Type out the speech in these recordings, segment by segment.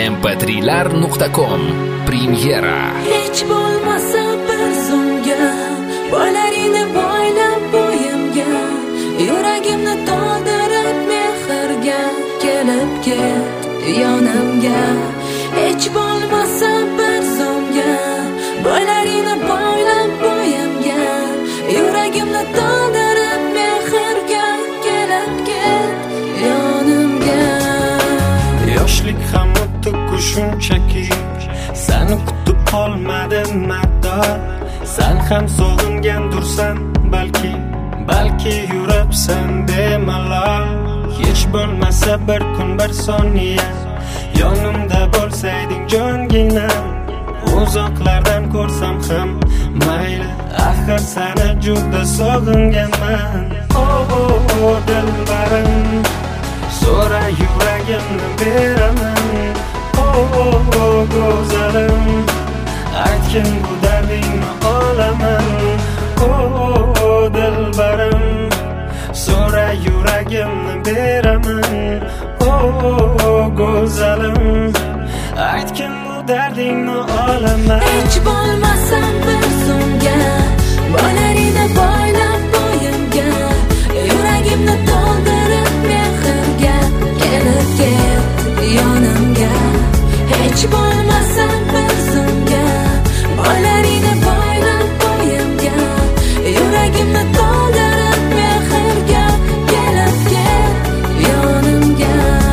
mp3lar.com Premyera. Hech bo'lmasa bir so'mga boylaringni boylab bo'yimga, yuragimni to'ldirib mehrga, kelib ket yonimga. Hech bo'lmasa bir so'mga boylaringni boylab bo'yimga, yuragimni to'ldirib mehrga, kelib ket yonimga. Yoshlik ham o'tdi shunchaki, seni kutib qolmadim mador. Sen ham sog'ingandursan balki yuribsan bemalol. Hech bo'lmasa bir kun bir soniya yonimda bo'lsayding jongina. Uzoqlardan ko'rsam ham mayli, axir seni juda sog'inganman. Oh dilbarim, so'ra yuragimni beraman. Oh go'zalim, aytgin bu dardingni olaman. Oh dilbarim, so'ra yuragimni beraman. Oh go'zalim, aytgin bu dardingni olaman. Hech bo'lmasa bir so'mga boylaringni boylab bo'yimga, yuragimni to'ldirib mehrga, kelib ket yonimga. Hech bo'lmasa bir so'mga boylaringni boylab bo'yimga, yuragimni to'ldirib mehrga, kelib ket yonimga.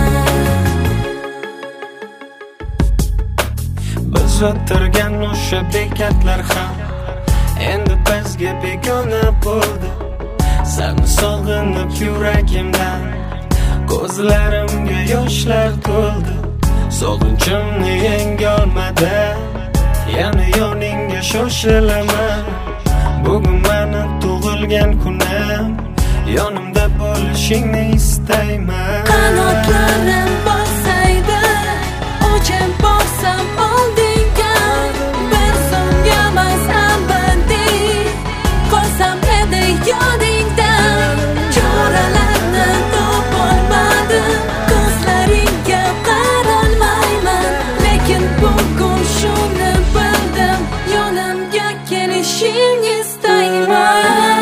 Biz o'tirgan o'sha bekatlar ham endi bizga begona bo'ldi. Seni sog'inib yuragimdan ko'zlarimga yoshlar to'ldi. Sog'inchimni yengolmadi, yana yoningga shoshilaman. Bugun meni tug'ilgan kunim, yonimda bo'lishingni istayman. Qanotlarim bo'lsaydi, uchib borsam oldinga, bir so'mga emas abadiy qolsam edi yodingda. Choralarni topolmadim, ko'zlaringga qarolmayman, lekin bugun shuni bildim, yonimga kelishingni istayman.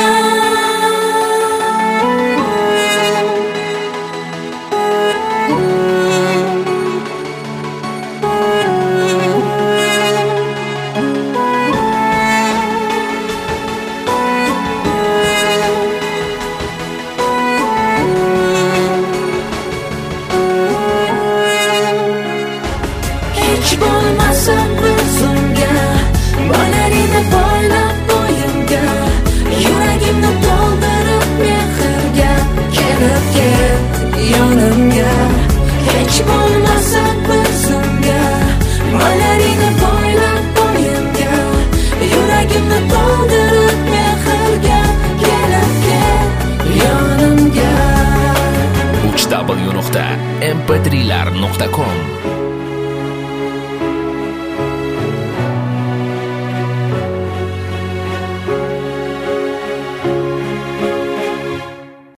Hech bo'lmasa bir so'mga boylaringni boylab bo'yimga, yuragimni to'ldirib mehrga, kelib ket yonimga. Hech bo'lmasa bir so'mga boylaringni boylab bo'yimga, yuragimni to'ldirib mehrga, kelib ket yonimga. www.mp3lar.com